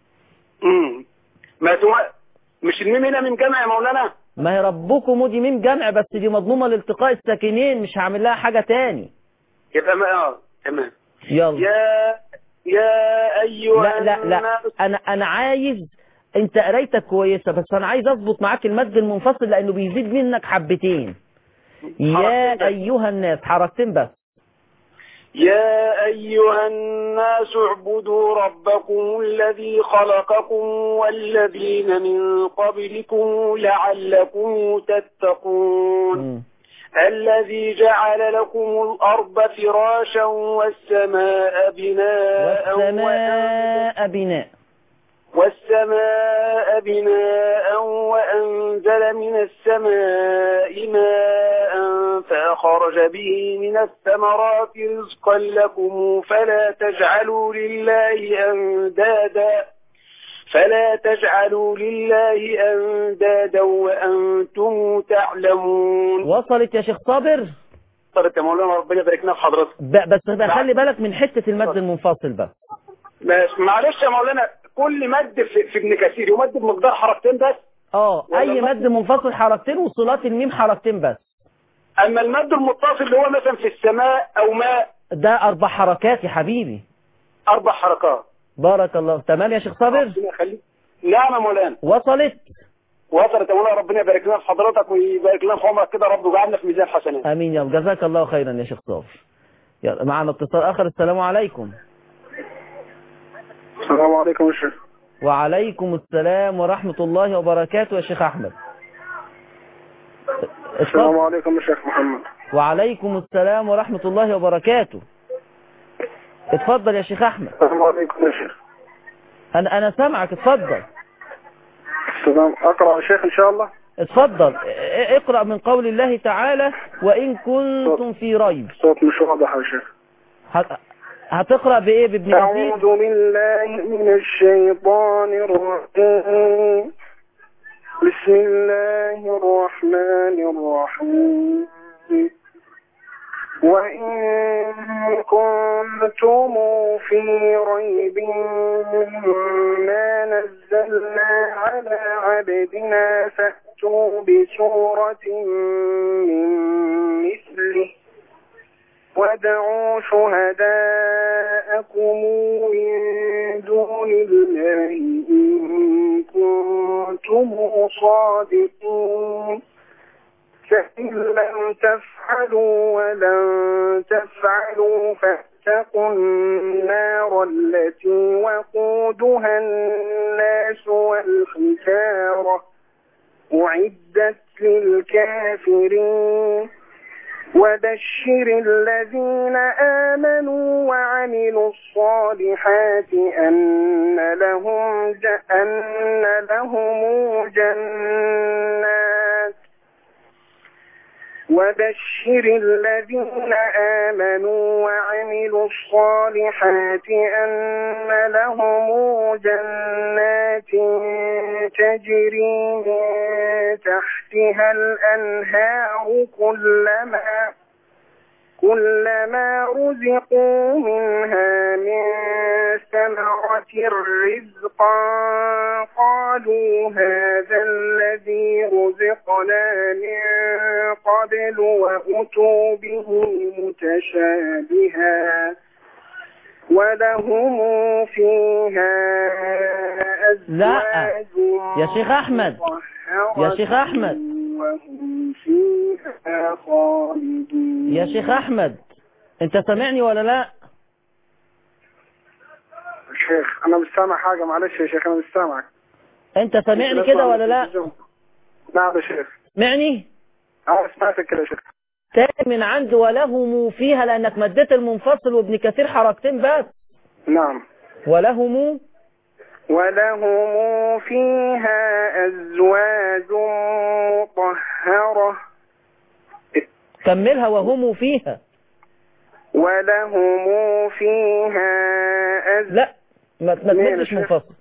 ما مش الميم هنا من جمع يا مولانا؟ ما هي ربكم دي ميم جمع، بس دي مضمومة لالتقاء الساكنين، مش هعمل لها حاجة تاني. يبقى ما تمام. يلا. يا أيها لا أنا عايز، أنت قرايتك كويسة بس أنا عايز أضبط معاك المد المنفصل لأنه بيزيد منك حبتين. يا أيها الناس، حركتين بس. يا أيها الناس اعبدوا ربكم الذي خلقكم والذين من قبلكم لعلكم تتقون. الذي جعل لكم الأرض فراشا والسماء بناء وأنزل من السماء ماء فأخرج به من الثمرات رزقا لكم فلا تجعلوا لله أندادا وأنتم تعلمون. وصلت يا شيخ صابر؟ وصلت يا مولانا، ربنا يبارك لنا في حضرتك. بس خلي بالك من حتة المد المنفصل بس. معلش يا مولانا، كل مد في ابن كثير يمد بمقدار حركتين بس. اي مد منفصل حركتين وصلات الميم حركتين بس. اما المد المتصل اللي هو مثلا في السماء او ماء ده 4 حركات يا حبيبي. 4 حركات. بارك الله. تمام يا شيخ صابر؟ ربنا يخليك. نعم يا مولانا. وصلت يا مولانا، ربنا يبارك لنا في حضرتك ويبارك لنا في عمرك كده رب، وجعلنا في ميزان حسنات. امين يا رب. جزاك الله خيرا يا شيخ صابر. يلا معنا اتصال اخر. السلام عليكم. السلام عليكم يا شيخ. وعليكم السلام ورحمة الله وبركاته يا شيخ أحمد. السلام عليكم يا شيخ محمد. وعليكم السلام ورحمة الله وبركاته. اتفضل يا شيخ أحمد. السلام عليكم يا شيخ. أنا سامعك، اتفضل. السلام. أقرأ يا شيخ إن شاء الله. اتفضل اقرأ من قول الله تعالى وإن كنتم في ريب. صوت مش واضح يا شيخ. هتقرأ بإيه؟ بابن كثير؟ أعوذ بالله من الشيطان الرجيم. بسم الله الرحمن الرحيم. وإن كنتم في ريب مما نزلنا على عبدنا فأتوا بسورة من مثله وادعوا شهداءكم من دون الله إن كنتم صادقين. فإن لم تفعلوا ولن تفعلوا فاتقوا النار التي وقودها الناس والحجارة أعدت للكافرين. وبشر الذين آمنوا وعملوا الصالحات أن لهم جنات. وبشر الذين آمنوا وعملوا الصالحات أن لهم جنات تجري من تحتها الأنهار كلما رزقوا منها من ثمرة رزقا قالوا هذا الذي رزقنا من قبل وأتوا به متشابها ولهم فيها أزواج. لا يا شيخ أحمد، يا شيخ أحمد، وهم فيها خالدون. يا شيخ أحمد أنت سامعني ولا لا؟ شيخ أنا مش سامع حاجة، معلش يا شيخ أنا مش سامعك. أنت سامعني كده ولا لا؟ نعم يا شيخ. سمعني؟ سمعتك كده يا شيخ. تاني من عند ولهم فيها لأنك مديت المنفصل وابن كثير حركتين بس. نعم. ولهم ولهم فيها أزواج مطهرة. كملها. وهم فيها. ولهم فيها لا ما تمدش منفصل.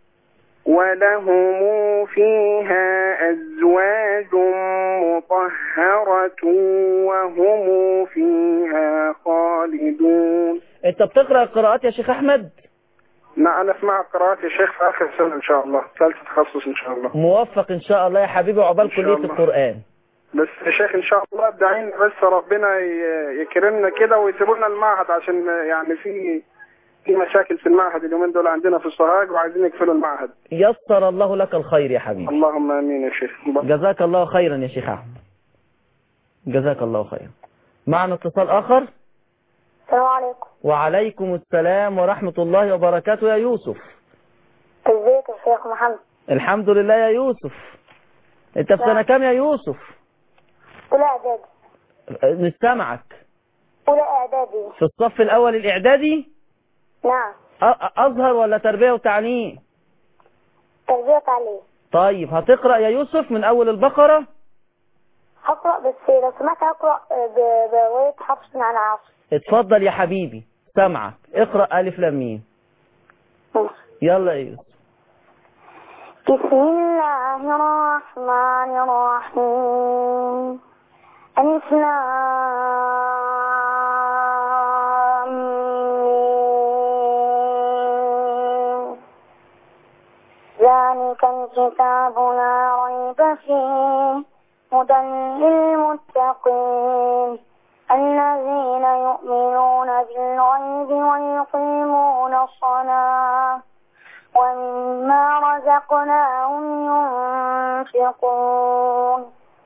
ولهم فيها أزواج مطهرة وهم فيها خالدون. انت بتقرأ القراءات يا شيخ احمد؟ لا انا اسمع قراءات يا شيخ في اخر سنة ان شاء الله، ثالث تخصص ان شاء الله. موفق ان شاء الله يا حبيبي، وعقبال كلية القرآن. بس يا شيخ ان شاء الله ادعين بس ربنا يكرمنا كده ويسيبونا المعهد، عشان يعني في مشاكل في المعهد اليومين دول عندنا في السوهاج وعايزين يقفلوا المعهد. يسر الله لك الخير يا حبيبي. اللهم امين يا شيخ. جزاك الله خيرا يا شيخ احمد، جزاك الله خيرا. معنا اتصال اخر. السلام عليكم. وعليكم السلام ورحمة الله وبركاته يا يوسف. ازيك يا شيخ محمد؟ الحمد لله يا يوسف. انت في سنة كام يا يوسف؟ اولى اعدادي. مش سامعك. اولى اعدادي. في الصف الاول الاعدادي؟ نعم. ازهر ولا تربية وتعليم؟ تربية وتعليم. طيب هتقرأ يا يوسف من اول البقرة؟ هقرأ، بس لو سمحت هقرأ برواية حفص عن عاصم. اتفضل يا حبيبي سامعك. اقرأ ألف لام ميم. يلا يا يوسف. بسم الله الرحمن الرحيم. ألف لام ميم. ذلك الكتاب لا ريب فيه هدى للمتقين الذين يؤمنون بالغيب ويقيمون الصلاة ومما رزقناهم ينفقون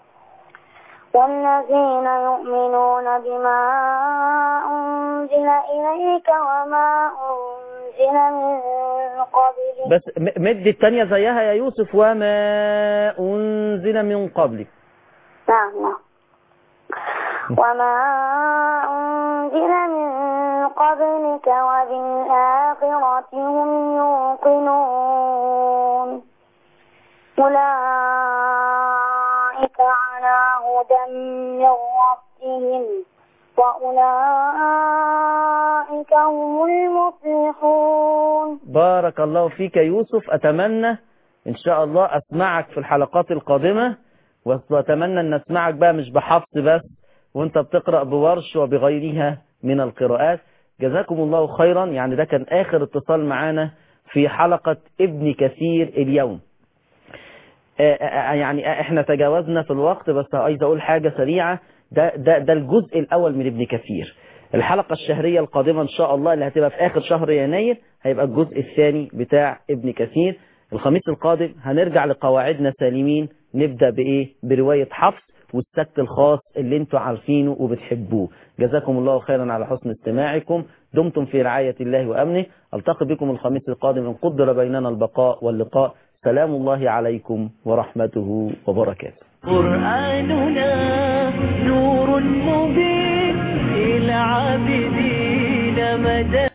والذين يؤمنون بما أنزل إليك وما أنزل من قبلك. بس مد الثانية زيها يا يوسف. وما أنزل من قبلك. نعم. وما أنزل من قبلك وبالآخرة هم يوقنون أولئك على هدى من ربهم وأولئك هم المفلحون. بارك الله فيك يا يوسف. أتمنى إن شاء الله أسمعك في الحلقات القادمة، وأتمنى أن أسمعك بقى مش بحفظ بس، وانت بتقرأ بورش وبغيرها من القراءات. جزاكم الله خيرا. يعني ده كان آخر اتصال معانا في حلقة ابن كثير اليوم. يعني احنا تجاوزنا في الوقت، بس عايز اقول حاجة سريعة. ده الجزء الأول من ابن كثير. الحلقة الشهرية القادمة إن شاء الله اللي هتبقى في آخر شهر يناير هيبقى الجزء الثاني بتاع ابن كثير. الخميس القادم هنرجع لقواعدنا سالمين. نبدأ بإيه؟ برواية حفص والسكت الخاص اللي انتوا عارفينه وبتحبوه. جزاكم الله خيرا على حسن استماعكم. دمتم في رعاية الله وأمنه. ألتقي بكم الخميس القادم إن قدر بيننا البقاء واللقاء. سلام الله عليكم ورحمته وبركاته. قرآننا نور مبين للعابدين مدى